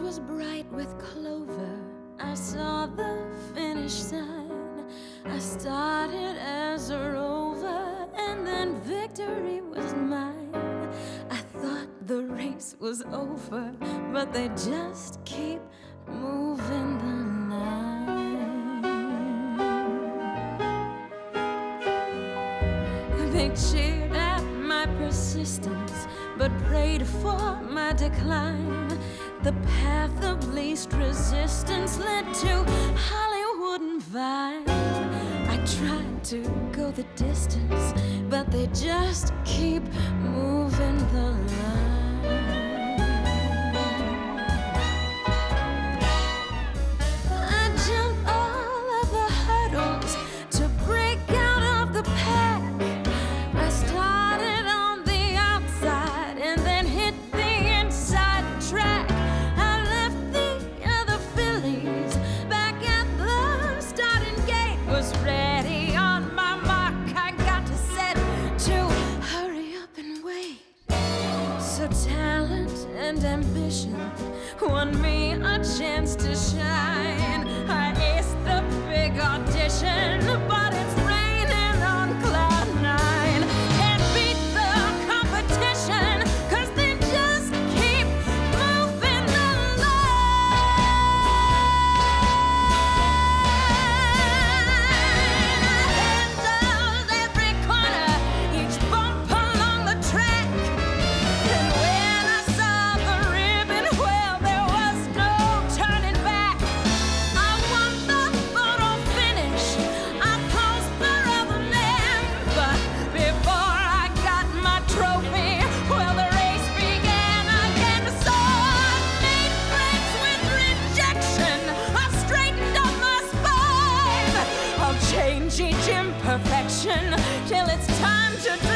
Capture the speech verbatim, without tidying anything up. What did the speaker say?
was bright with clover. I saw the finish sign. I started as a rover, and then victory was mine. I thought the race was over, but they just keep moving the line. They cheered at my persistence, but prayed for my decline. The path of least resistance led to Hollywood and Vine. I tried to go the distance, but they just keep moving the line. I jumped all of the hurdles to break out of the pack. I started on the outside and then hit the inside track. I left the other fillies back at the starting gate. Was ready on my mark, I got to set to hurry up and wait. So talent and ambition won me a chance to shine. I aced the big audition, but it's raining on cloud nine. Can't beat the competition, 'cause they just keep moving the line. Handled every corner, each bump along the track. And when I saw the ribbon, well, there was no turning back. I won the photo finish, I posed for other men. But before I got my trophy, well, the race began again. So I made friends with rejection, I straightened up my spine. I'll change each imperfection till it's time to